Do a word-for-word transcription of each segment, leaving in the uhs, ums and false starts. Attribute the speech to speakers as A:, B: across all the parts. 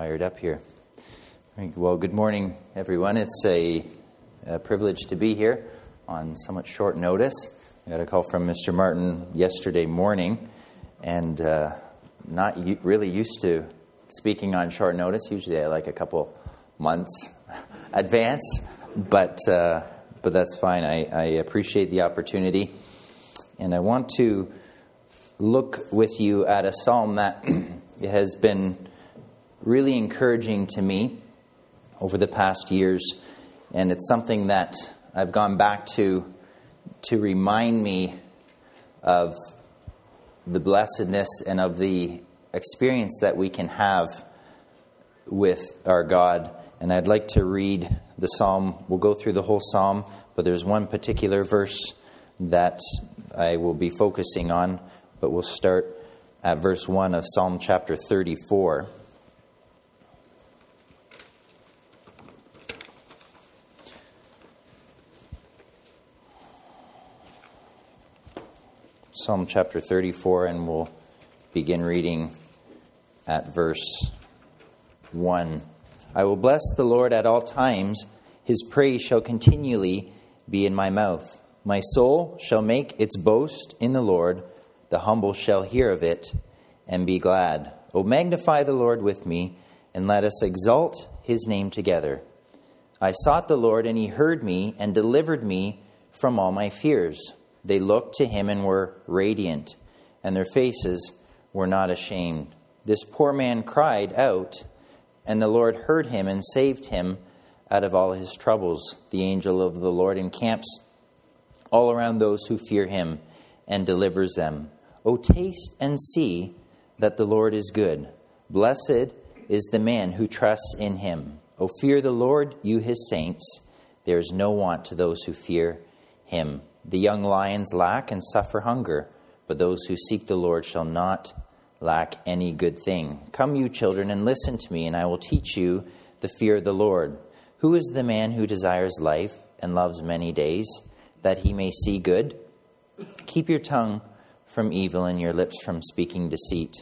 A: fired up here. Well, good morning, everyone. It's a, a privilege to be here on somewhat short notice. I got a call from Mister Martin yesterday morning, and uh, not u- really used to speaking on short notice. Usually I like a couple months advance, but uh, but that's fine. I, I appreciate the opportunity, and I want to look with you at a psalm that has been really encouraging to me over the past years, and it's something that I've gone back to to remind me of the blessedness and of the experience that we can have with our God. And I'd like to read the psalm. We'll go through the whole psalm, but there's one particular verse that I will be focusing on, but we'll start at verse one of Psalm chapter thirty-four. Psalm chapter thirty-four, and we'll begin reading at verse one. I will bless the Lord at all times. His praise shall continually be in my mouth. My soul shall make its boast in the Lord. The humble shall hear of it and be glad. O magnify the Lord with me, and let us exalt his name together. I sought the Lord, and he heard me and delivered me from all my fears. They looked to him and were radiant, and their faces were not ashamed. This poor man cried out, and the Lord heard him and saved him out of all his troubles. The angel of the Lord encamps all around those who fear him and delivers them. O taste and see that the Lord is good. Blessed is the man who trusts in him. O fear the Lord, you his saints. There is no want to those who fear him. The young lions lack and suffer hunger, but those who seek the Lord shall not lack any good thing. Come, you children, and listen to me, and I will teach you the fear of the Lord. Who is the man who desires life and loves many days, that he may see good? Keep your tongue from evil and your lips from speaking deceit.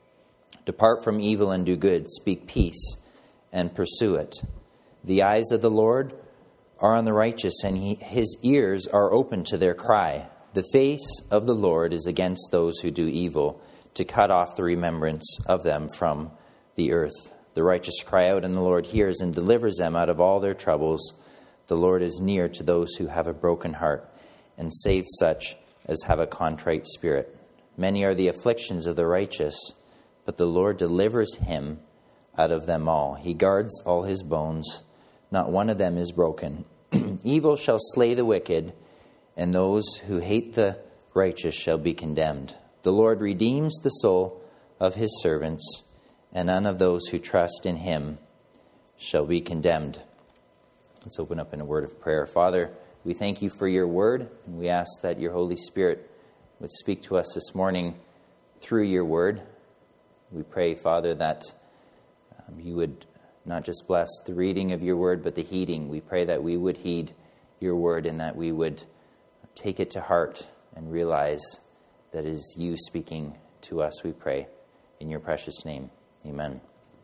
A: Depart from evil and do good. Speak peace and pursue it. The eyes of the Lord are on the righteous, and he, his ears are open to their cry. The face of the Lord is against those who do evil, to cut off the remembrance of them from the earth. The righteous cry out, and the Lord hears and delivers them out of all their troubles. The Lord is near to those who have a broken heart, and saves such as have a contrite spirit. Many are the afflictions of the righteous, but the Lord delivers him out of them all. He guards all his bones. Not one of them is broken. Evil shall slay the wicked, and those who hate the righteous shall be condemned. The Lord redeems the soul of his servants, and none of those who trust in him shall be condemned. Let's open up in a word of prayer. Father, we thank you for your word, and we ask that your Holy Spirit would speak to us this morning through your word. We pray, Father, that um, you would not just bless the reading of your word, but the heeding. We pray that we would heed your word and that we would take it to heart and realize that it is you speaking to us, we pray. In your precious name, amen.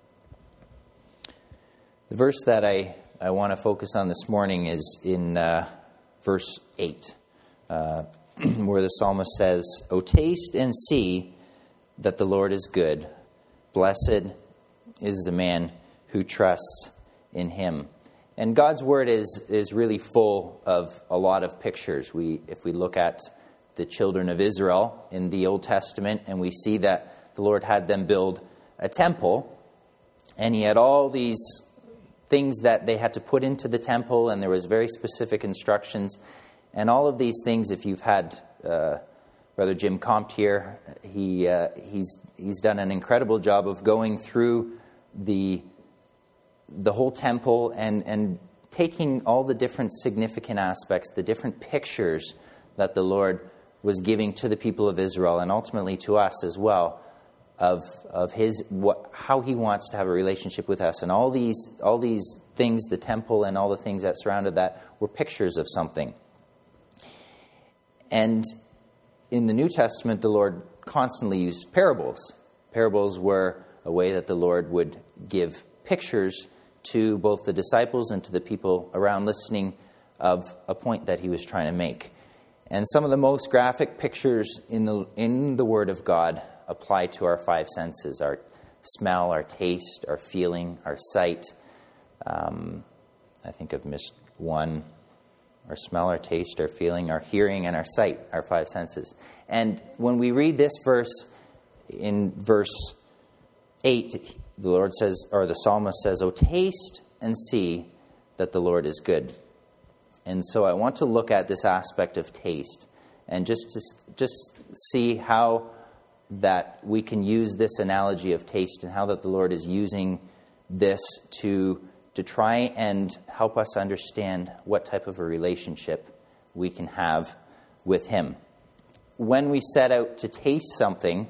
A: The verse that I, I want to focus on this morning is in uh, verse eight, uh, where the psalmist says, O taste and see that the Lord is good. Blessed is the man who trusts in him. And God's word is is really full of a lot of pictures. We, if we look at the children of Israel in the Old Testament, and we see that the Lord had them build a temple, and he had all these things that they had to put into the temple, and there was very specific instructions. And all of these things, if you've had uh, Brother Jim Compt here, he uh, he's he's done an incredible job of going through the the whole temple and, and taking all the different significant aspects, the different pictures that the Lord was giving to the people of Israel and ultimately to us as well, of of his what how he wants to have a relationship with us. And all these all these things, the temple and all the things that surrounded that, were pictures of something. And in the New Testament, the Lord constantly used parables. Parables were a way that the Lord would give pictures to both the disciples and to the people around listening of a point that he was trying to make. And some of the most graphic pictures in the in the Word of God apply to our five senses: our smell, our taste, our feeling, our sight. Um, I think I've missed one. Our smell, our taste, our feeling, our hearing, and our sight, our five senses. And when we read this verse, in verse eight, the Lord says, or the psalmist says, "Oh, taste and see that the Lord is good." And so I want to look at this aspect of taste and just to, just see how that we can use this analogy of taste and how that the Lord is using this to, to try and help us understand what type of a relationship we can have with Him. When we set out to taste something,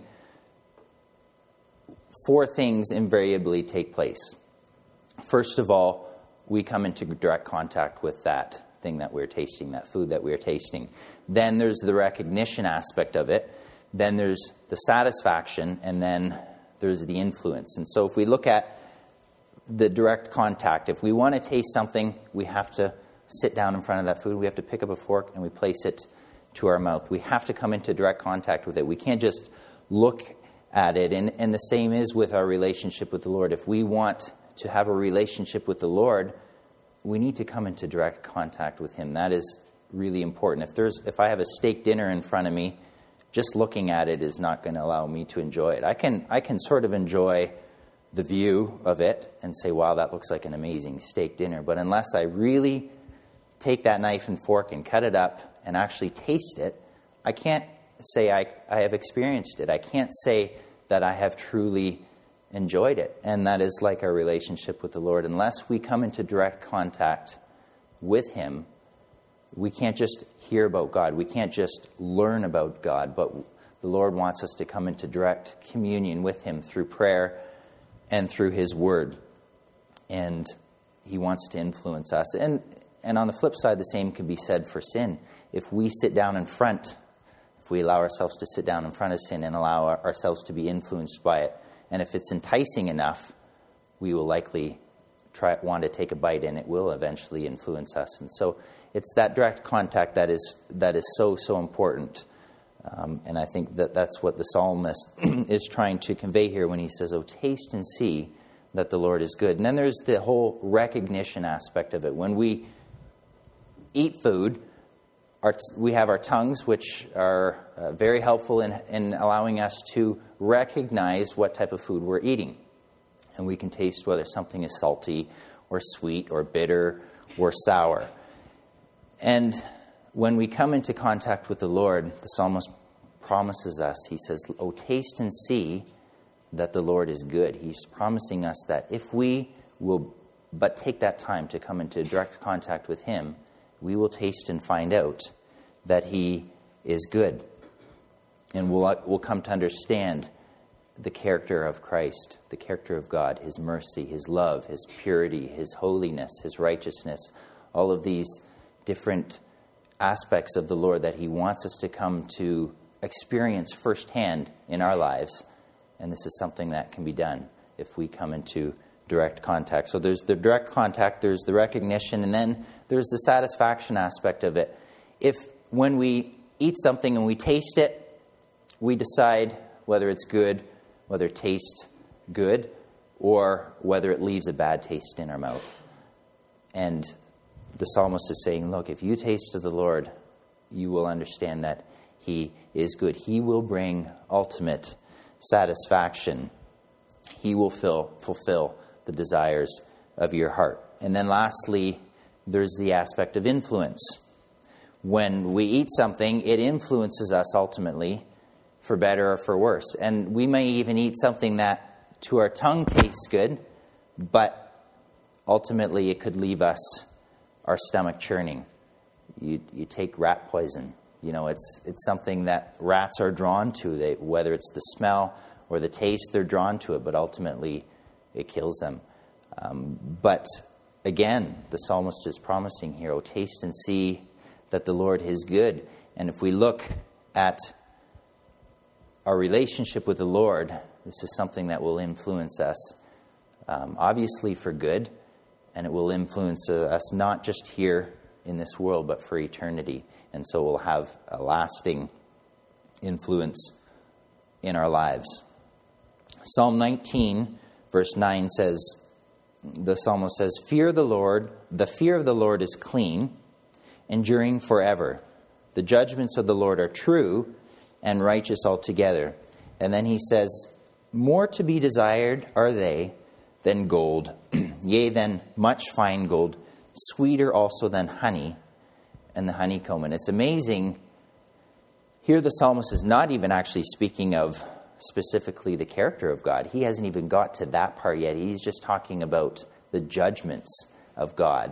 A: four things invariably take place. First of all, we come into direct contact with that thing that we're tasting, that food that we're tasting. Then there's the recognition aspect of it. Then there's the satisfaction, and then there's the influence. And so if we look at the direct contact, if we want to taste something, we have to sit down in front of that food. We have to pick up a fork and we place it to our mouth. We have to come into direct contact with it. We can't just look at it. And, and the same is with our relationship with the Lord. If we want to have a relationship with the Lord, we need to come into direct contact with Him. That is really important. If there's, if I have a steak dinner in front of me, just looking at it is not going to allow me to enjoy it. I can, I can sort of enjoy the view of it and say, wow, that looks like an amazing steak dinner. But unless I really take that knife and fork and cut it up and actually taste it, I can't say I, I have experienced it. I can't say that I have truly enjoyed it. And that is like our relationship with the Lord. Unless we come into direct contact with Him, we can't just hear about God. We can't just learn about God. But the Lord wants us to come into direct communion with Him through prayer and through His Word. And He wants to influence us. And and on the flip side, the same can be said for sin. If we sit down in front, if we allow ourselves to sit down in front of sin and allow our, ourselves to be influenced by it, and if it's enticing enough, we will likely try want to take a bite, and it will eventually influence us. And so it's that direct contact that is that is so, so important. Um, and I think that that's what the psalmist is trying to convey here when he says, "Oh, taste and see that the Lord is good." And then there's the whole recognition aspect of it. When we eat food, our, we have our tongues, which are uh, very helpful in, in allowing us to recognize what type of food we're eating. And we can taste whether something is salty or sweet or bitter or sour. And when we come into contact with the Lord, the psalmist promises us, he says, "Oh, taste and see that the Lord is good." He's promising us that if we will but take that time to come into direct contact with Him, we will taste and find out that He is good. And we'll, we'll come to understand the character of Christ, the character of God, His mercy, His love, His purity, His holiness, His righteousness, all of these different aspects of the Lord that He wants us to come to experience firsthand in our lives. And this is something that can be done if we come into direct contact. So there's the direct contact, there's the recognition, and then there's the satisfaction aspect of it. If when we eat something and we taste it, we decide whether it's good, whether it tastes good, or whether it leaves a bad taste in our mouth. And the psalmist is saying, look, if you taste of the Lord, you will understand that He is good. He will bring ultimate satisfaction. He will fill, fulfill the desires of your heart. And then lastly, there's the aspect of influence. When we eat something, it influences us ultimately for better or for worse. And we may even eat something that to our tongue tastes good, but ultimately it could leave us our stomach churning. You you take rat poison. You know, it's it's something that rats are drawn to. They, whether it's the smell or the taste, they're drawn to it, but ultimately it kills them. Um, but again, the psalmist is promising here, "Oh, taste and see that the Lord is good." And if we look at our relationship with the Lord, This is something that will influence us, um, obviously for good, and it will influence us not just here in this world, but for eternity. And so we'll have a lasting influence in our lives. Psalm nineteen, verse nine says, the psalmist says, Fear the Lord, the fear of the Lord is clean, enduring forever. The judgments of the Lord are true and righteous altogether. And then he says, More to be desired are they than gold, yea, than much fine gold, sweeter also than honey and the honeycomb. And it's amazing. Here the psalmist is not even actually speaking of specifically the character of God. He hasn't even got to that part yet. He's just talking about the judgments of God.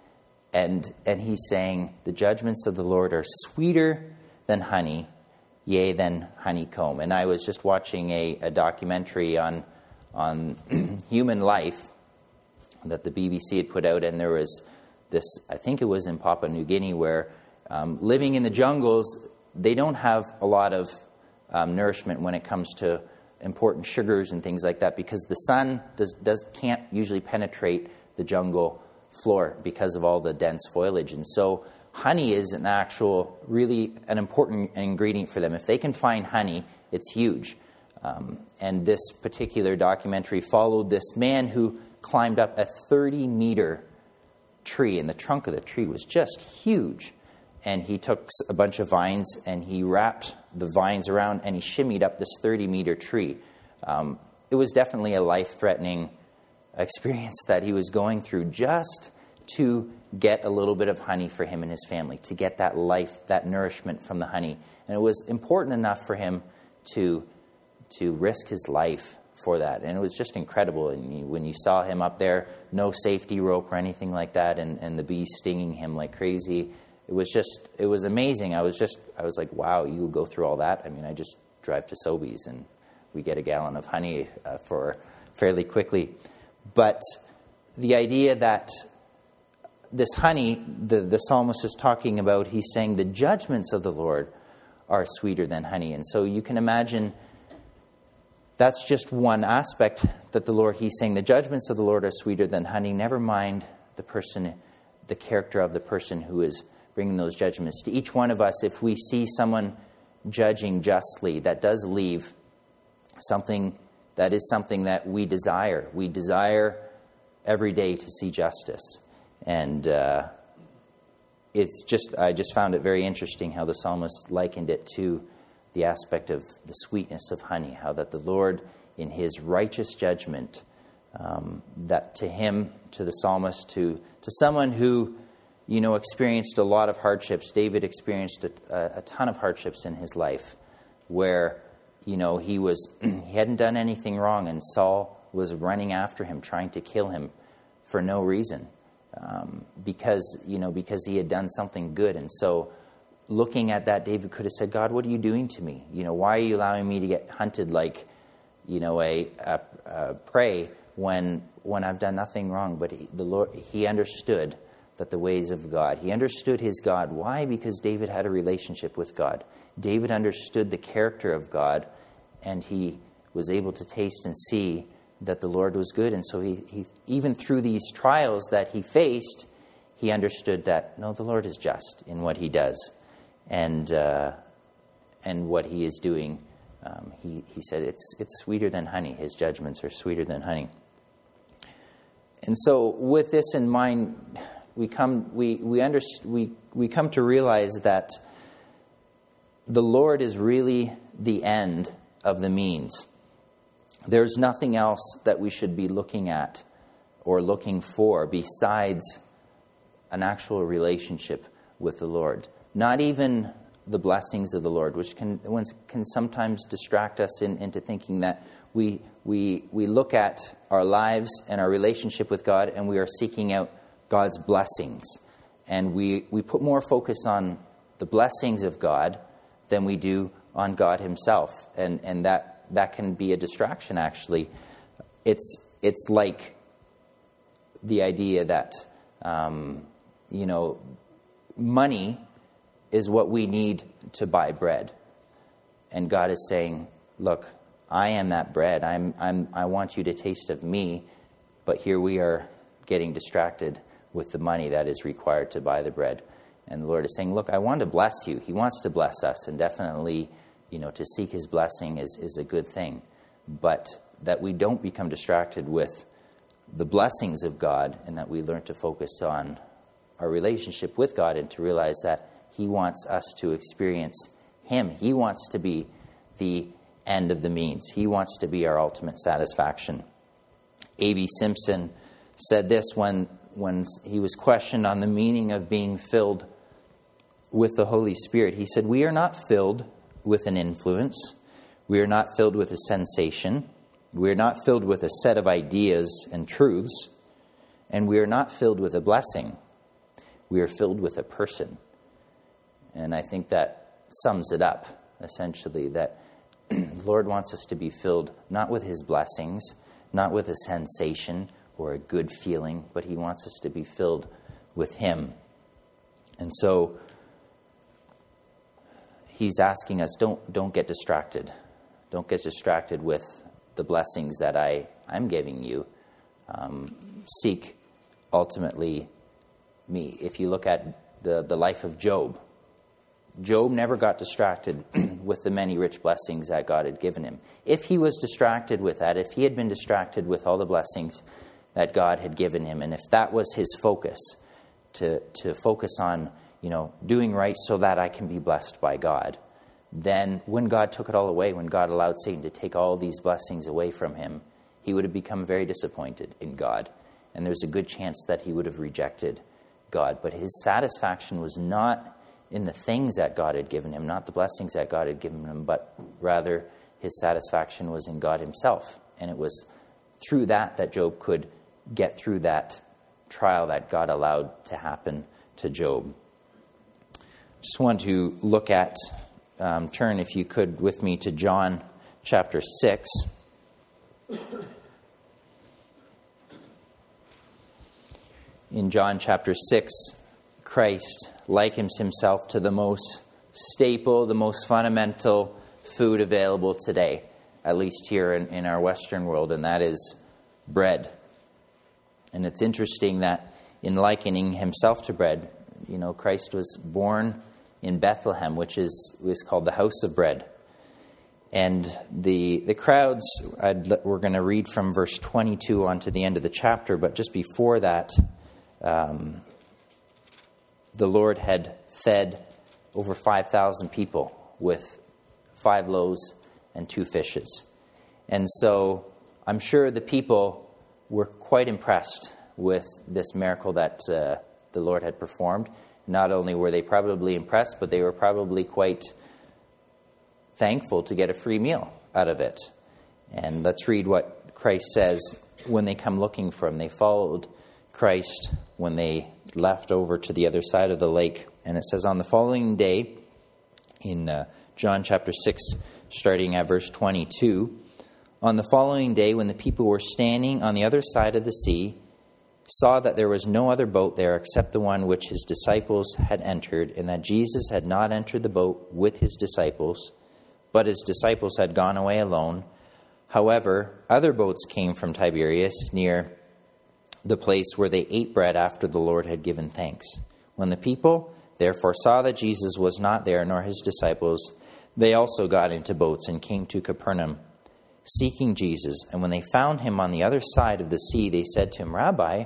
A: And and he's saying, the judgments of the Lord are sweeter than honey, yea, than honeycomb. And I was just watching a, a documentary on on human life that the B B C had put out, and there was this, I think it was in Papua New Guinea, where um, living in the jungles, they don't have a lot of um, nourishment when it comes to important sugars and things like that, because the sun does, does can't usually penetrate the jungle floor because of all the dense foliage. And so honey is an actual, really an important ingredient for them. If they can find honey, it's huge. Um, and this particular documentary followed this man who climbed up a thirty meter tree, and the trunk of the tree was just huge. And he took a bunch of vines and he wrapped the vines around and he shimmied up this thirty meter tree. Um, it was definitely a life-threatening experience that he was going through just to get a little bit of honey for him and his family, to get that life, that nourishment from the honey. And it was important enough for him to to risk his life for that. And it was just incredible. And you, when you saw him up there, no safety rope or anything like that, and, and the bees stinging him like crazy, it was just, it was amazing. I was just, I was like, wow, you go through all that? I mean, I just drive to Sobeys and we get a gallon of honey uh, for fairly quickly. But the idea that this honey, the, the psalmist is talking about, he's saying the judgments of the Lord are sweeter than honey. And so you can imagine that's just one aspect that the Lord, he's saying the judgments of the Lord are sweeter than honey. Never mind the person, the character of the person who is bringing those judgments. To each one of us, if we see someone judging justly, that does leave something, that is something that we desire. We desire every day to see justice. And uh, it's just, I just found it very interesting how the psalmist likened it to the aspect of the sweetness of honey, how that the Lord, in his righteous judgment, um, that to him, to the psalmist, to to someone who, you know, experienced a lot of hardships. David experienced a, a ton of hardships in his life, where, you know, he was he hadn't done anything wrong, and Saul was running after him, trying to kill him for no reason, um, because you know because he had done something good. And so, looking at that, David could have said, God, what are you doing to me? You know, why are you allowing me to get hunted like, you know, a, a, a prey when when I've done nothing wrong? But he, the Lord, he understood that the ways of God. He understood his God. Why? Because David had a relationship with God. David understood the character of God, and he was able to taste and see that the Lord was good. And so he, he even through these trials that he faced, he understood that, no, the Lord is just in what he does. And uh, and what he is doing, um, he he said it's it's sweeter than honey. His judgments are sweeter than honey. And so, with this in mind, we come we we under, we we come to realize that the Lord is really the end of the means. There's nothing else that we should be looking at or looking for besides an actual relationship with the Lord. Not even the blessings of the Lord, which can can sometimes distract us in, into thinking that we we we look at our lives and our relationship with God, and we are seeking out God's blessings, and we, we put more focus on the blessings of God than we do on God Himself, and and that that can be a distraction. Actually, it's it's like the idea that um, you know money is what we need to buy bread. And God is saying, look, I am that bread. I'm, I'm, I want you to taste of me. But here we are getting distracted with the money that is required to buy the bread. And the Lord is saying, look, I want to bless you. He wants to bless us. And definitely, you know, to seek his blessing is, is a good thing. But that we don't become distracted with the blessings of God, and that we learn to focus on our relationship with God and to realize that he wants us to experience him. He wants to be the end of the means. He wants to be our ultimate satisfaction. A B Simpson said this when, when he was questioned on the meaning of being filled with the Holy Spirit. He said, we are not filled with an influence. We are not filled with a sensation. We are not filled with a set of ideas and truths. And we are not filled with a blessing. We are filled with a person. And I think that sums it up, essentially, that the Lord wants us to be filled not with his blessings, not with a sensation or a good feeling, but he wants us to be filled with him. And so he's asking us, don't, don't get distracted. Don't get distracted with the blessings that I, I'm giving you. Um, seek ultimately me. If you look at the, the life of Job, Job never got distracted with the many rich blessings that God had given him. If he was distracted with that, if he had been distracted with all the blessings that God had given him, and if that was his focus, to, to focus on, you know, doing right so that I can be blessed by God, then when God took it all away, when God allowed Satan to take all these blessings away from him, he would have become very disappointed in God. And there's a good chance that he would have rejected God. But his satisfaction was not in the things that God had given him, not the blessings that God had given him, but rather his satisfaction was in God himself. And it was through that that Job could get through that trial that God allowed to happen to Job. Just want to look at, um, turn if you could with me to John chapter six. In John chapter six, Christ likens himself to the most staple, the most fundamental food available today, at least here in, in our Western world, and that is bread. And it's interesting that in likening himself to bread, you know, Christ was born in Bethlehem, which is, is called the house of bread. And the the crowds, I'd, we're going to read from verse twenty-two on to the end of the chapter, but just before that, um, the Lord had fed over five thousand people with five loaves and two fishes. And so I'm sure the people were quite impressed with this miracle that uh, the Lord had performed. Not only were they probably impressed, but they were probably quite thankful to get a free meal out of it. And let's read what Christ says when they come looking for him. They followed Christ when they left over to the other side of the lake. And it says, on the following day, in uh, John chapter six, starting at verse twenty-two, on the following day, when the people were standing on the other side of the sea, saw that there was no other boat there except the one which his disciples had entered, and that Jesus had not entered the boat with his disciples, but his disciples had gone away alone. However, other boats came from Tiberias near the place where they ate bread after the Lord had given thanks. When the people therefore saw that Jesus was not there, nor his disciples, they also got into boats and came to Capernaum, seeking Jesus. And when they found him on the other side of the sea, they said to him, Rabbi,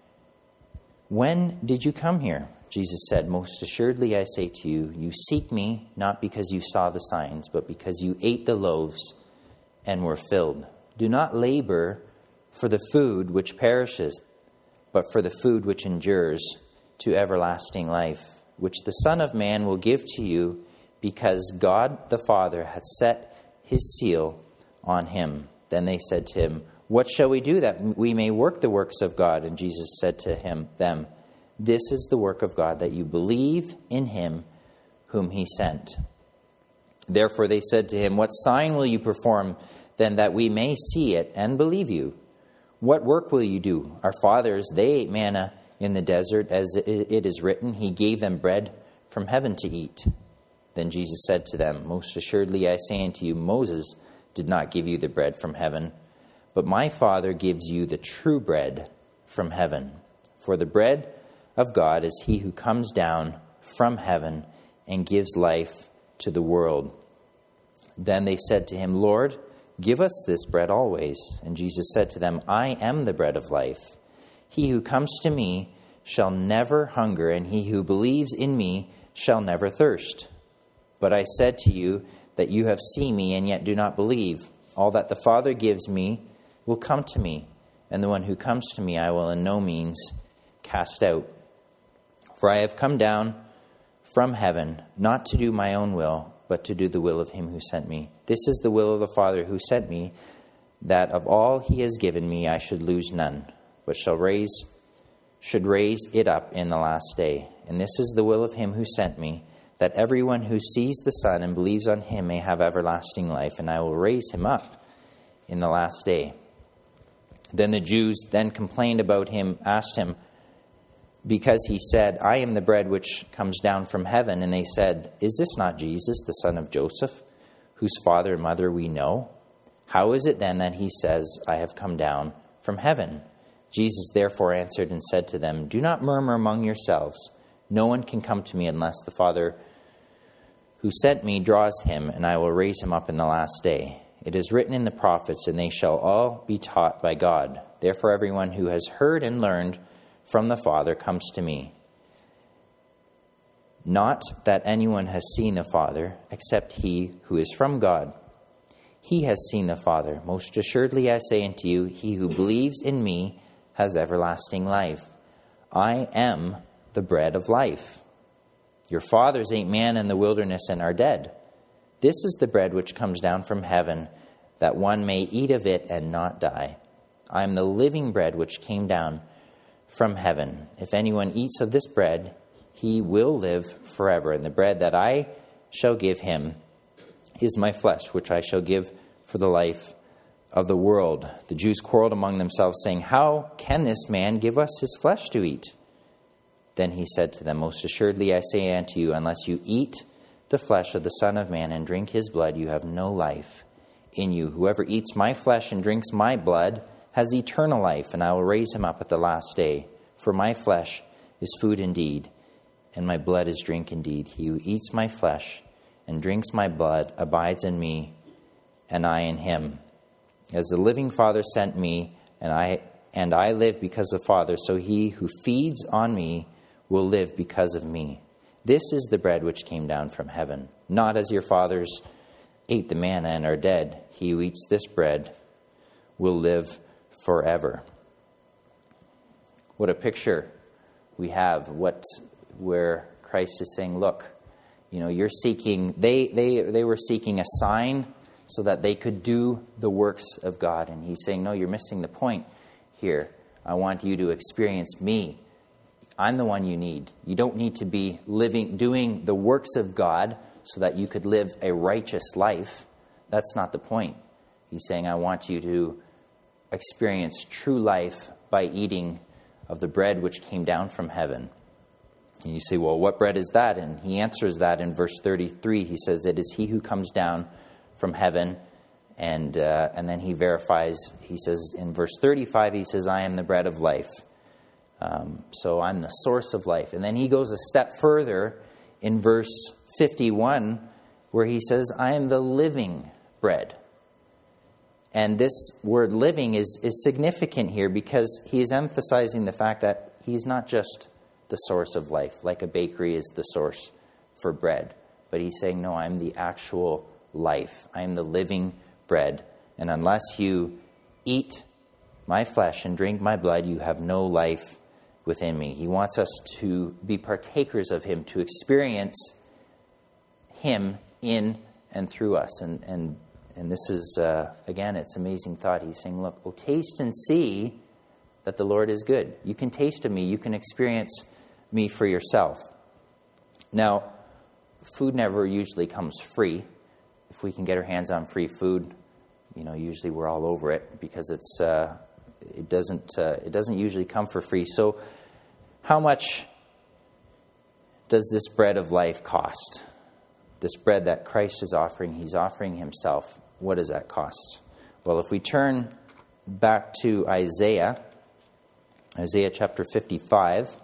A: when did you come here? Jesus said, most assuredly I say to you, you seek me not because you saw the signs, but because you ate the loaves and were filled. Do not labor for the food which perishes, but for the food which endures to everlasting life, which the Son of Man will give to you, because God the Father hath set his seal on him. Then they said to him, what shall we do that we may work the works of God? And Jesus said to him, them, this is the work of God, that you believe in him whom he sent. Therefore they said to him, what sign will you perform then that we may see it and believe you? What work will you do? Our fathers, they ate manna in the desert, as it is written, he gave them bread from heaven to eat. Then Jesus said to them, most assuredly I say unto you, Moses did not give you the bread from heaven, but my Father gives you the true bread from heaven. For the bread of God is he who comes down from heaven and gives life to the world." Then they said to him, "Lord, give us this bread always." And Jesus said to them, "I am the bread of life. He who comes to me shall never hunger, and he who believes in me shall never thirst. But I said to you that you have seen me and yet do not believe. All that the Father gives me will come to me, and the one who comes to me I will in no means cast out. For I have come down from heaven, not to do my own will, but to do the will of him who sent me. This is the will of the Father who sent me, that of all he has given me I should lose none, but shall raise should raise it up in the last day. And this is the will of him who sent me, that everyone who sees the Son and believes on him may have everlasting life, and I will raise him up in the last day." Then the Jews then complained about him, asked him, because he said, "I am the bread which comes down from heaven." And they said, "Is this not Jesus, the son of Joseph, whose father and mother we know? How is it then that he says, 'I have come down from heaven'?" Jesus therefore answered and said to them, "Do not murmur among yourselves. No one can come to me unless the Father who sent me draws him, and I will raise him up in the last day. It is written in the prophets, and they shall all be taught by God. Therefore everyone who has heard and learned from the Father comes to me. Not that anyone has seen the Father, except he who is from God. He has seen the Father. Most assuredly I say unto you, he who believes in me has everlasting life. I am the bread of life. Your fathers ate manna in the wilderness and are dead. This is the bread which comes down from heaven, that one may eat of it and not die. I am the living bread which came down from heaven. If anyone eats of this bread, he will live forever. And the bread that I shall give him is my flesh, which I shall give for the life of the world." The Jews quarreled among themselves, saying, "How can this man give us his flesh to eat?" Then he said to them, "Most assuredly I say unto you, unless you eat the flesh of the Son of Man and drink his blood, you have no life in you. Whoever eats my flesh and drinks my blood has eternal life, and I will raise him up at the last day. For my flesh is food indeed, and my blood is drink indeed. He who eats my flesh and drinks my blood abides in me, and I in him. As the living Father sent me, and I and I live because of the Father, so he who feeds on me will live because of me. This is the bread which came down from heaven, not as your fathers ate the manna and are dead. He who eats this bread will live forever." What a picture we have, what where Christ is saying, look, you know, you're seeking, they, they, they were seeking a sign so that they could do the works of God. And he's saying, no, you're missing the point here. I want you to experience me. I'm the one you need. You don't need to be living, doing the works of God so that you could live a righteous life. That's not the point. He's saying, I want you to experience true life by eating of the bread which came down from heaven. And you say, well, what bread is that? And he answers that in verse thirty-three. He says, it is he who comes down from heaven. And uh, and then he verifies, he says in verse thirty-five, he says, I am the bread of life. Um, so I'm the source of life. And then he goes a step further in verse fifty-one, where he says, I am the living bread. And this word living is, is significant here because he is emphasizing the fact that he's not just the source of life, like a bakery is the source for bread. But he's saying, no, I'm the actual life. I am the living bread. And unless you eat my flesh and drink my blood, you have no life within me. He wants us to be partakers of him, to experience him in and through us. And and and this is, uh, again, it's an amazing thought. He's saying, look, oh, taste and see that the Lord is good. You can taste of me. You can experience me for yourself. Now, food never usually comes free. If we can get our hands on free food, you know, usually we're all over it because it's uh, it doesn't uh, it doesn't usually come for free. So, how much does this bread of life cost? This bread that Christ is offering, he's offering himself what does that cost? Well, if we turn back to Isaiah, Isaiah chapter fifty-five.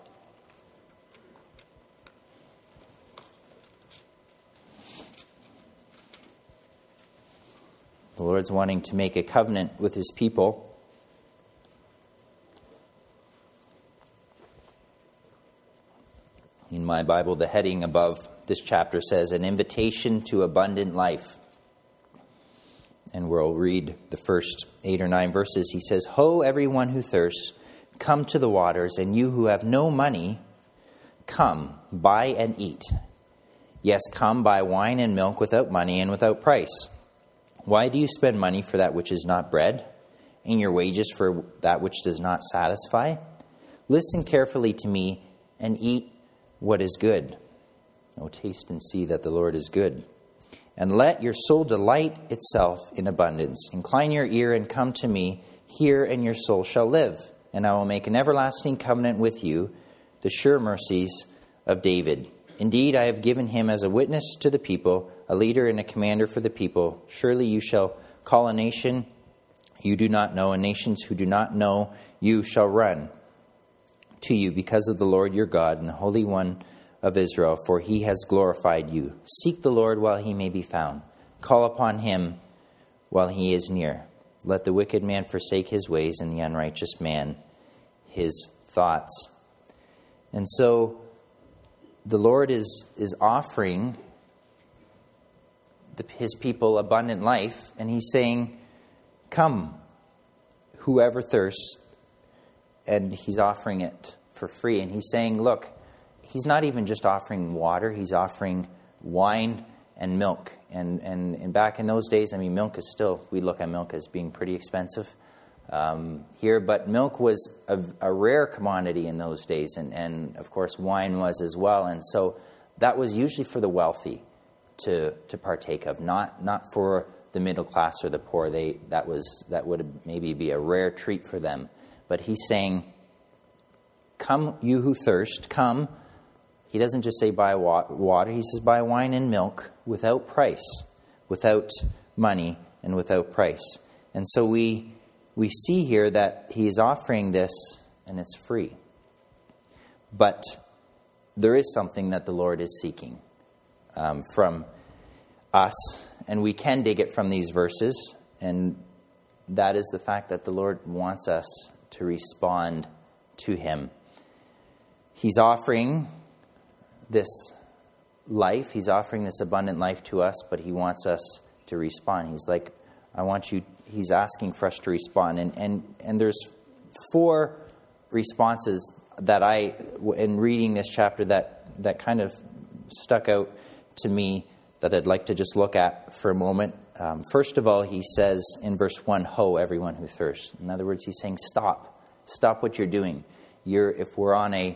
A: The Lord's wanting to make a covenant with his people. In my Bible, the heading above this chapter says, An Invitation to Abundant Life. And we'll read the first eight or nine verses. He says, Ho, everyone who thirsts, come to the waters, and you who have no money, come, buy and eat. Yes, come, buy wine and milk without money and without price. Why do you spend money for that which is not bread, and your wages for that which does not satisfy? Listen carefully to me and eat what is good. Oh, taste and see that the Lord is good. And let your soul delight itself in abundance. Incline your ear and come to me. Hear, and your soul shall live. And I will make an everlasting covenant with you, the sure mercies of David. Indeed, I have given him as a witness to the people, a leader and a commander for the people. Surely you shall call a nation you do not know, and nations who do not know you shall run to you because of the Lord your God and the Holy One of Israel, for he has glorified you. Seek the Lord while he may be found. Call upon him while he is near. Let the wicked man forsake his ways, and the unrighteous man his thoughts. And so the Lord is, is offering the, his people abundant life, and he's saying, come, whoever thirsts, and he's offering it for free. And he's saying, look, he's not even just offering water, he's offering wine and milk. And, and, and back in those days, I mean, milk is still, we look at milk as being pretty expensive um, here, but milk was a, a rare commodity in those days, and, and of course wine was as well. And so that was usually for the wealthy to to partake of, not not for the middle class or the poor. They that was that would maybe be a rare treat for them. But he's saying, come, you who thirst, come. He doesn't just say buy water. He says buy wine and milk without price, without money, and without price. And so we we see here that he is offering this, and it's free. But there is something that the Lord is seeking um, from us, and we can dig it from these verses, and that is the fact that the Lord wants us to respond to him. He's offering this life, he's offering this abundant life to us, but he wants us to respond. He's like, I want you, he's asking for us to respond. And and, and there's four responses that I, in reading this chapter, that, that kind of stuck out to me that I'd like to just look at for a moment. Um, first of all, he says in verse one, ho, everyone who thirsts. In other words, he's saying, stop. Stop what you're doing. You're, if we're on a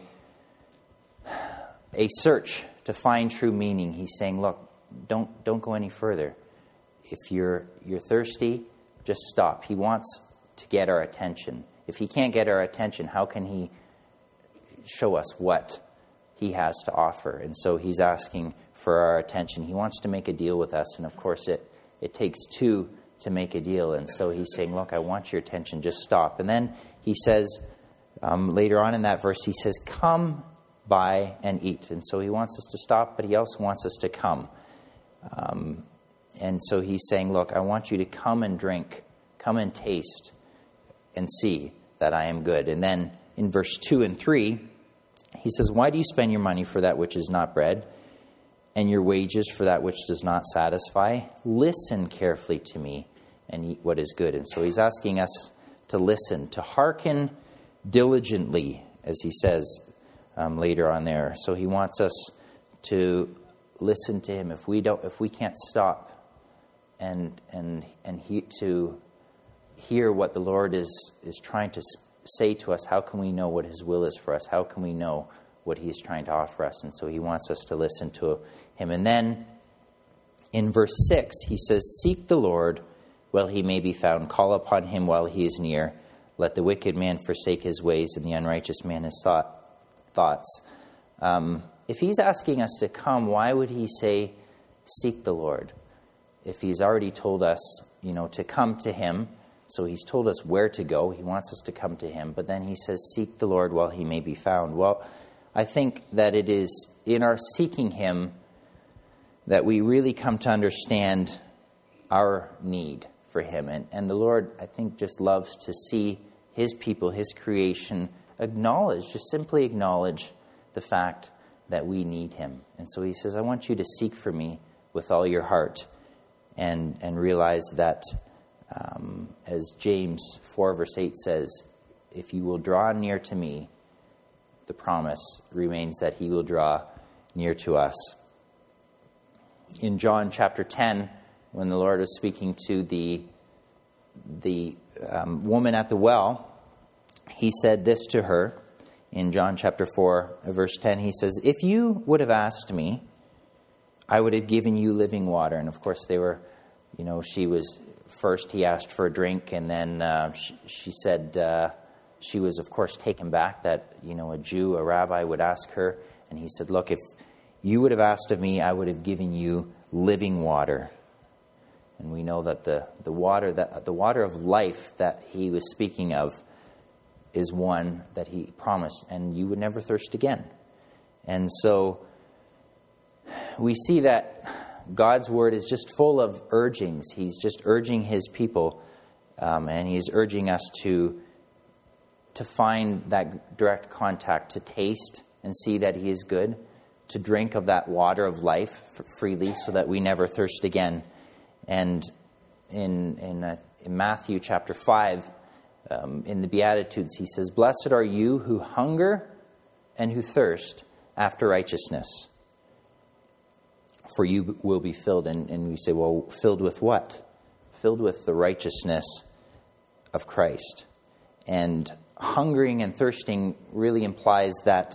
A: a search to find true meaning, he's saying, look, don't don't go any further. If you're you're thirsty, just stop. He wants to get our attention. If he can't get our attention, how can he show us what he has to offer? And so he's asking for our attention. He wants to make a deal with us, and of course it it takes two to make a deal. And so he's saying, look, I want your attention, just stop. And then he says, um, later on in that verse, he says, come, buy, and eat. And so he wants us to stop, but he also wants us to come. Um, and so he's saying, look, I want you to come and drink, come and taste, and see that I am good. And then in verse two and three, he says, why do you spend your money for that which is not bread, and your wages for that which does not satisfy? Listen carefully to me and eat what is good. And so he's asking us to listen, to hearken diligently, as he says um, later on there. So he wants us to listen to him. If we don't, if we can't stop and and and he, to hear what the Lord is is trying to say to us, how can we know what his will is for us? How can we know what he is trying to offer us? And so he wants us to listen to him. And then in verse six, he says, seek the Lord while he may be found. Call upon him while he is near. Let the wicked man forsake his ways, and the unrighteous man his thought, thoughts. Um, if he's asking us to come, why would he say, seek the Lord? if he's already told us, you know, to come to him, so he's told us where to go, he wants us to come to him, but then he says, seek the Lord while he may be found. Well, I think that it is in our seeking him that we really come to understand our need for him. And, and the Lord, I think, just loves to see his people, his creation, acknowledge, just simply acknowledge the fact that we need him. And so he says, I want you to seek for me with all your heart, and, and realize that, um, as James four verse eight says, if you will draw near to me, the promise remains that he will draw near to us. In John chapter ten, when the Lord was speaking to the, the um, woman at the well, he said this to her. In John chapter four, verse ten, he says, if you would have asked me, I would have given you living water. And of course they were, you know, she was, first he asked for a drink, and then uh, she, she said, uh, she was of course taken back that, you know, a Jew, a rabbi would ask her. And he said, look, if you would have asked of me, I would have given you living water. And we know that the, the water that the water of life that he was speaking of is one that he promised, and you would never thirst again. And so we see that God's word is just full of urgings. He's just urging his people, um, and he's urging us to, to find that direct contact, to taste and see that he is good, to drink of that water of life freely so that we never thirst again. And in, in, uh, in Matthew chapter five, Um, in the Beatitudes, he says, blessed are you who hunger and who thirst after righteousness, for you will be filled. And, and we say, well, filled with what? Filled with the righteousness of Christ. And hungering and thirsting really implies that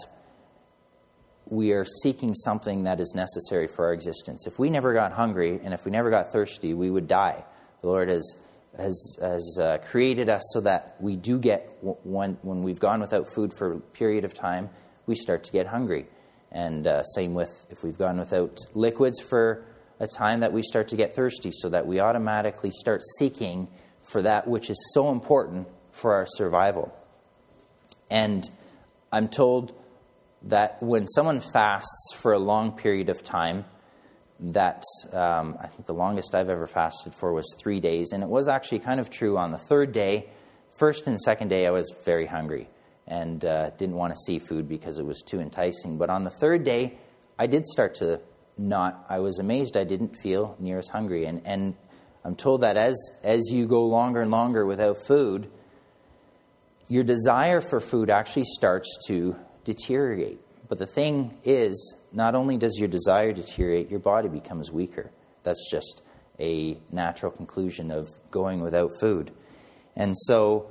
A: we are seeking something that is necessary for our existence. If we never got hungry and if we never got thirsty, we would die. The Lord has has, has uh, created us so that we do get, when, when we've gone without food for a period of time, we start to get hungry. And uh, same with if we've gone without liquids for a time, that we start to get thirsty, so that we automatically start seeking for that which is so important for our survival. And I'm told that when someone fasts for a long period of time, that um, I think the longest I've ever fasted for was three days. And it was actually kind of true on the third day. First and second day, I was very hungry and uh, didn't want to see food because it was too enticing. But on the third day, I did start to not, I was amazed I didn't feel near as hungry. And, and I'm told that as, as you go longer and longer without food, your desire for food actually starts to deteriorate. But the thing is, not only does your desire deteriorate, your body becomes weaker. That's just a natural conclusion of going without food. And so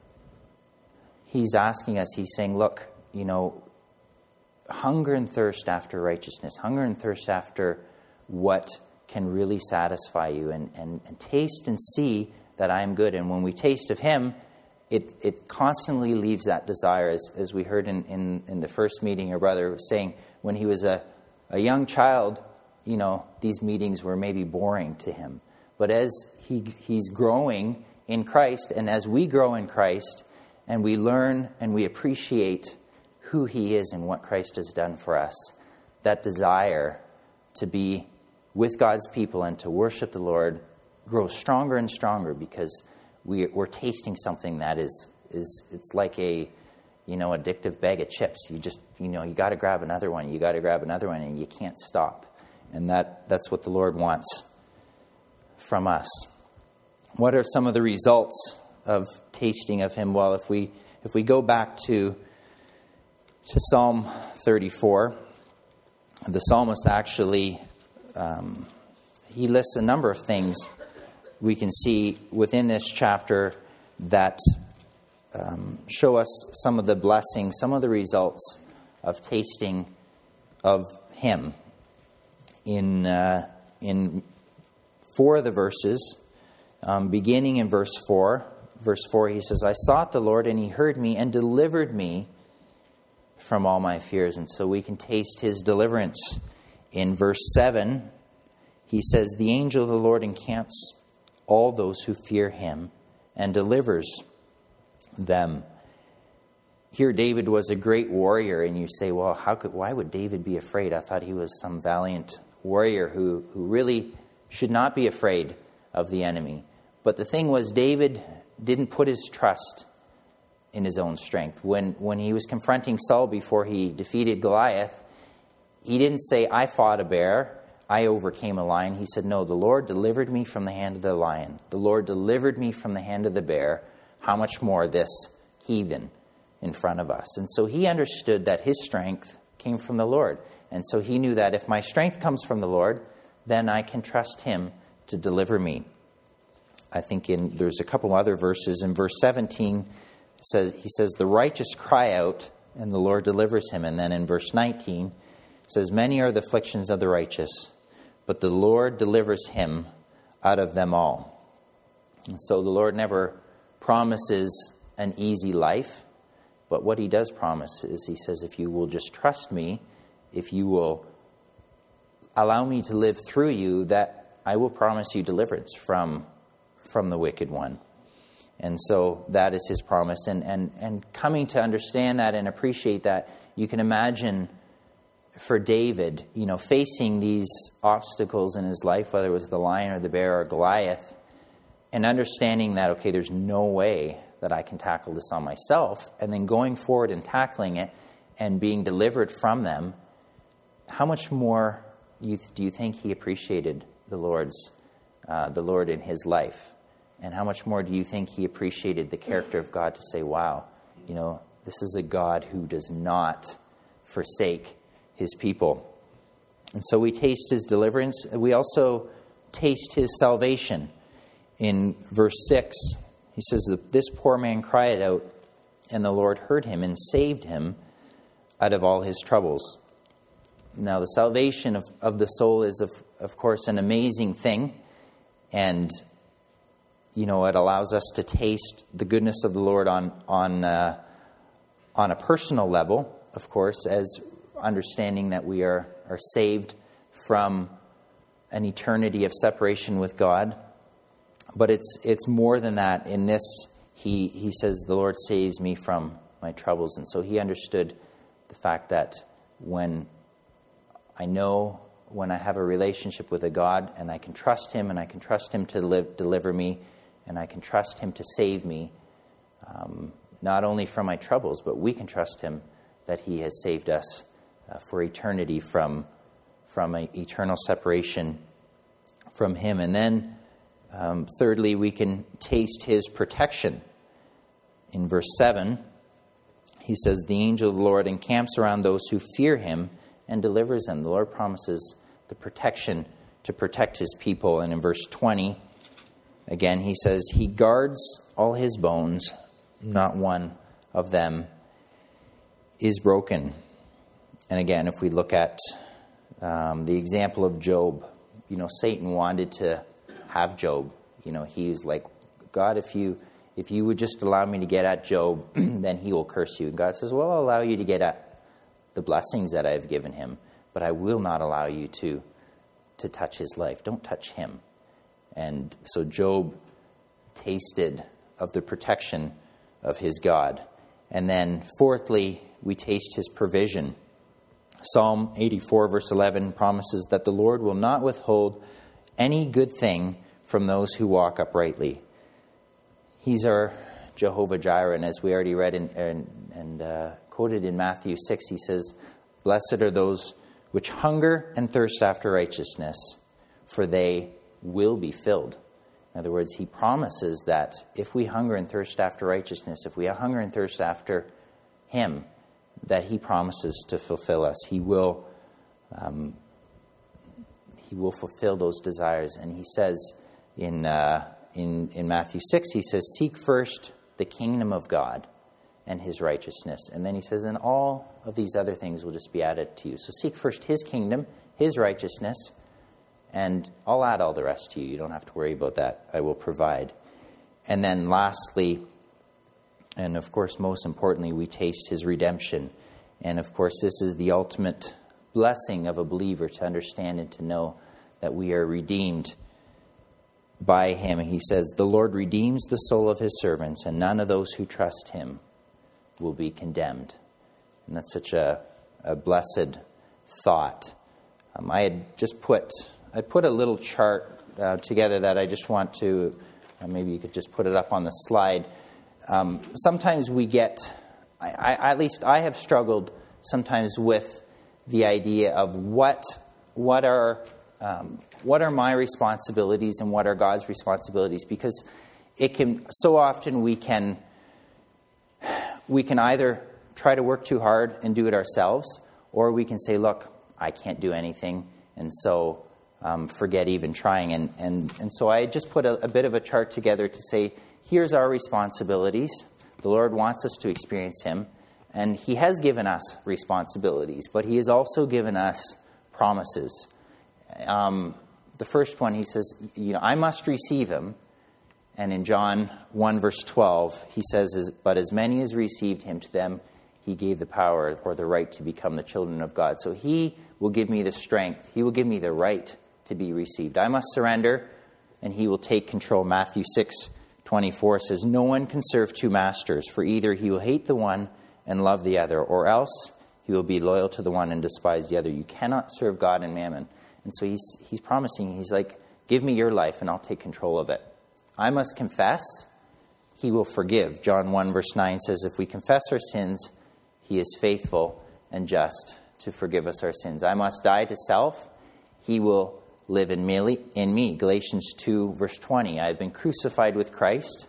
A: he's asking us, he's saying, look, you know, hunger and thirst after righteousness, hunger and thirst after what can really satisfy you, and, and, and taste and see that I am good. And when we taste of him, It it constantly leaves that desire, as, as we heard in, in, in the first meeting. Your brother was saying when he was a, a young child, you know, these meetings were maybe boring to him. But as he he's growing in Christ, and as we grow in Christ, and we learn and we appreciate who he is and what Christ has done for us, that desire to be with God's people and to worship the Lord grows stronger and stronger, because We, we're tasting something that is, is it's like a, you know, addictive bag of chips. You just, you know, you got to grab another one. You got to grab another one, and you can't stop. And that that's what the Lord wants from us. What are some of the results of tasting of him? Well, if we if we go back to to Psalm thirty-four, the psalmist actually um, he lists a number of things we can see within this chapter that um, show us some of the blessings, some of the results of tasting of him. In uh, in four of the verses, um, beginning in verse four, verse four, he says, I sought the Lord, and he heard me and delivered me from all my fears. And so we can taste his deliverance. In verse seven, he says, the angel of the Lord encamps all those who fear him and delivers them. Here David was a great warrior, and you say, well, how could, why would David be afraid? I thought he was some valiant warrior who, who really should not be afraid of the enemy. But the thing was, David didn't put his trust in his own strength. When, when he was confronting Saul before he defeated Goliath, he didn't say, I fought a bear, I overcame a lion. He said, no, the Lord delivered me from the hand of the lion. The Lord delivered me from the hand of the bear. How much more this heathen in front of us? And so he understood that his strength came from the Lord. And so he knew that if my strength comes from the Lord, then I can trust him to deliver me. I think in there's a couple other verses. In verse seventeen, it says, he says, the righteous cry out, and the Lord delivers him. And then in verse nineteen, it says, many are the afflictions of the righteous, but the Lord delivers him out of them all. And so the Lord never promises an easy life, but what he does promise is, he says, if you will just trust me, if you will allow me to live through you, that I will promise you deliverance from, from the wicked one. And so that is his promise. And, and, and coming to understand that and appreciate that, you can imagine for David, you know, facing these obstacles in his life, whether it was the lion or the bear or Goliath, and understanding that, okay, there's no way that I can tackle this on myself, and then going forward and tackling it and being delivered from them, how much more you, do you think he appreciated the Lord's, uh, the Lord in his life? And how much more do you think he appreciated the character of God to say, wow, you know, this is a God who does not forsake his people. And so we taste his deliverance. We also taste his salvation. In verse six, he says that this poor man cried out, and the Lord heard him and saved him out of all his troubles. Now, the salvation of, of the soul is, of, of course, an amazing thing. And, you know, it allows us to taste the goodness of the Lord on, on, uh, on a personal level, of course, as understanding that we are, are saved from an eternity of separation with God. But it's it's more than that. In this, he, he says, the Lord saves me from my troubles. And so he understood the fact that when I know, when I have a relationship with a God, and I can trust him, and I can trust him to live, deliver me, and I can trust him to save me, um, not only from my troubles, but we can trust him that he has saved us uh, for eternity from, from an eternal separation from him. And then Um, thirdly, we can taste his protection. In verse seven, he says, the angel of the Lord encamps around those who fear him and delivers them. The Lord promises the protection to protect his people. And in verse twenty, again, he says, he guards all his bones, not one of them is broken. And again, if we look at um, the example of Job, you know, Satan wanted to have Job. You know, he's like, God, if you if you would just allow me to get at Job, then he will curse you. And God says, well, I'll allow you to get at the blessings that I have given him, but I will not allow you to to touch his life. Don't touch him. And so Job tasted of the protection of his God. And then fourthly, we taste his provision. Psalm eighty-four verse eleven promises that the Lord will not withhold any good thing from those who walk uprightly. He's our Jehovah Jireh, and as we already read in, and, and uh, quoted in Matthew six, he says, blessed are those which hunger and thirst after righteousness, for they will be filled. In other words, he promises that if we hunger and thirst after righteousness, if we hunger and thirst after him, that he promises to fulfill us. He will um, He will fulfill those desires. And he says in, uh, in in Matthew six, he says, seek first the kingdom of God and his righteousness. And then he says, and all of these other things will just be added to you. So seek first his kingdom, his righteousness, and I'll add all the rest to you. You don't have to worry about that. I will provide. And then lastly, and of course most importantly, we taste his redemption. And of course this is the ultimate blessing of a believer, to understand and to know that we are redeemed by him. He says, the Lord redeems the soul of his servants, and none of those who trust him will be condemned. And that's such a, a blessed thought. Um, I had just put, I put a little chart uh, together that I just want to, uh, maybe you could just put it up on the slide. Um, sometimes we get, I, I, at least I have struggled sometimes with the idea of what, what are, um, what are my responsibilities and what are God's responsibilities, because it can, so often we can, we can either try to work too hard and do it ourselves, or we can say, look, I can't do anything, and so um, forget even trying. And, and, and so I just put a, a bit of a chart together to say, here's our responsibilities. The Lord wants us to experience him, and he has given us responsibilities, but he has also given us promises. Um, the first one, he says, you know, I must receive him. And in John one, verse twelve, he says, but as many as received him, to them he gave the power or the right to become the children of God. So he will give me the strength. He will give me the right to be received. I must surrender, and he will take control. Matthew six twenty-four says, no one can serve two masters, for either he will hate the one and love the other, or else he will be loyal to the one and despise the other. You cannot serve God and mammon. And so he's he's promising, he's like, give me your life and I'll take control of it. I must confess, he will forgive. John one verse nine says, if we confess our sins, he is faithful and just to forgive us our sins. I must die to self, he will live in me. In me. Galatians two verse twenty, I have been crucified with Christ.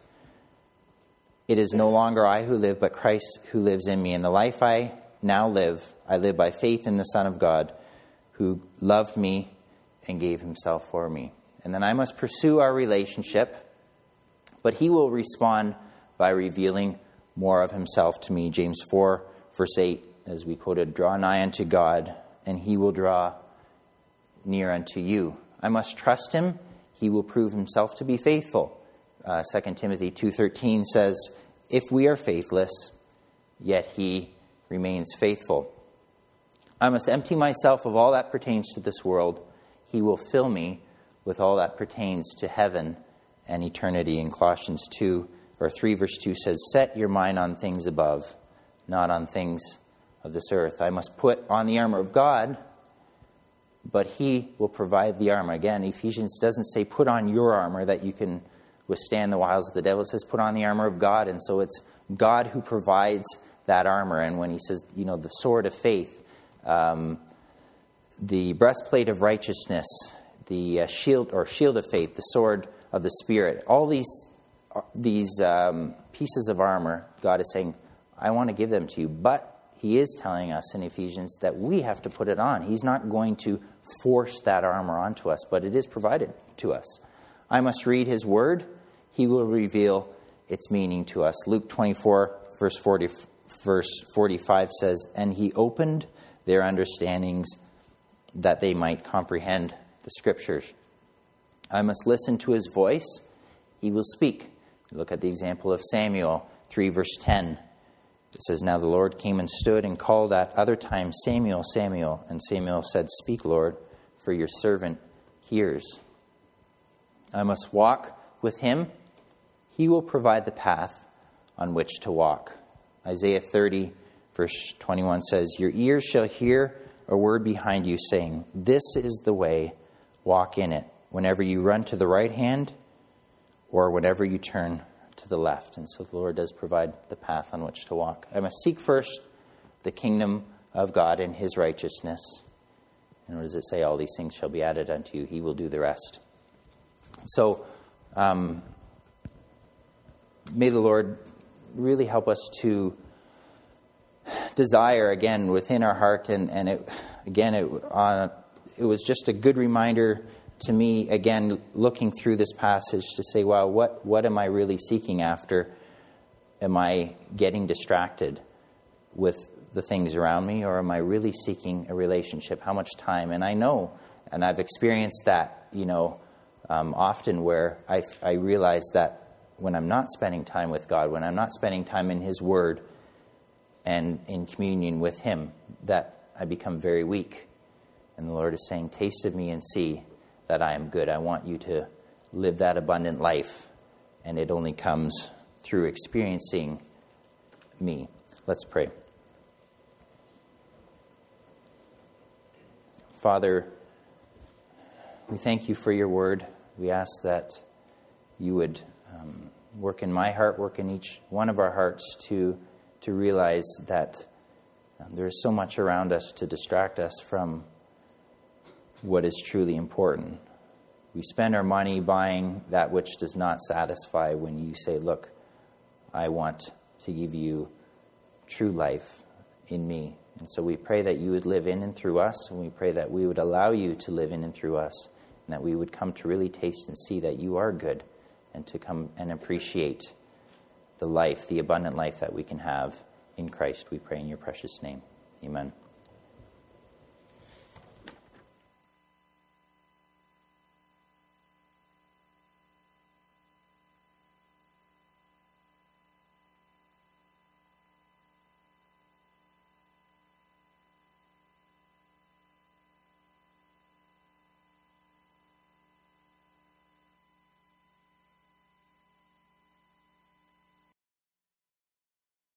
A: It is no longer I who live, but Christ who lives in me. And the life I now live, I live by faith in the Son of God, who loved me and gave himself for me. And then I must pursue our relationship, but he will respond by revealing more of himself to me. James four, verse eight, as we quoted, draw nigh unto God, and he will draw near unto you. I must trust him. He will prove himself to be faithful. Uh, Second Timothy two thirteen says, if we are faithless, yet he remains faithful. I must empty myself of all that pertains to this world. He will fill me with all that pertains to heaven and eternity. In Colossians two or three verse two says, set your mind on things above, not on things of this earth. I must put on the armor of God, but he will provide the armor. Again, Ephesians doesn't say put on your armor that you can withstand the wiles of the devil. It says put on the armor of God. And so it's God who provides that armor. And when he says, you know, the sword of faith, um, the breastplate of righteousness, the uh, shield or shield of faith, the sword of the Spirit, all these these um, pieces of armor, God is saying, I want to give them to you. But he is telling us in Ephesians that we have to put it on. He's not going to force that armor onto us, but it is provided to us. I must read his word. He will reveal its meaning to us. Luke twenty-four, verse forty, verse forty-five says, and he opened their understandings that they might comprehend the scriptures. I must listen to his voice. He will speak. Look at the example of Samuel three, verse ten. It says, now the Lord came and stood and called at other times, Samuel, Samuel. And Samuel said, speak, Lord, for your servant hears. I must walk with him. He will provide the path on which to walk. Isaiah thirty, verse twenty-one says, your ears shall hear a word behind you saying, this is the way, walk in it, whenever you run to the right hand or whenever you turn to the left. And so the Lord does provide the path on which to walk. I must seek first the kingdom of God and his righteousness. And what does it say? All these things shall be added unto you. He will do the rest. So um, may the Lord really help us to desire, again, within our heart. And, and it, again, it, uh, it was just a good reminder to me, again, looking through this passage to say, wow, what, what am I really seeking after? Am I getting distracted with the things around me, or am I really seeking a relationship? How much time? And I know, and I've experienced that, you know, um, often where I, I realize that when I'm not spending time with God, when I'm not spending time in his word and in communion with him, that I become very weak. And the Lord is saying, taste of me and see that I am good. I want you to live that abundant life, and it only comes through experiencing me. Let's pray. Father, we thank you for your word. We ask that you would um, work in my heart, work in each one of our hearts to to realize that um, there is so much around us to distract us from what is truly important. We spend our money buying that which does not satisfy when you say, look, I want to give you true life in me. And so we pray that you would live in and through us, and we pray that we would allow you to live in and through us, and that we would come to really taste and see that you are good, and to come and appreciate the life, the abundant life that we can have in Christ. We pray in your precious name. Amen.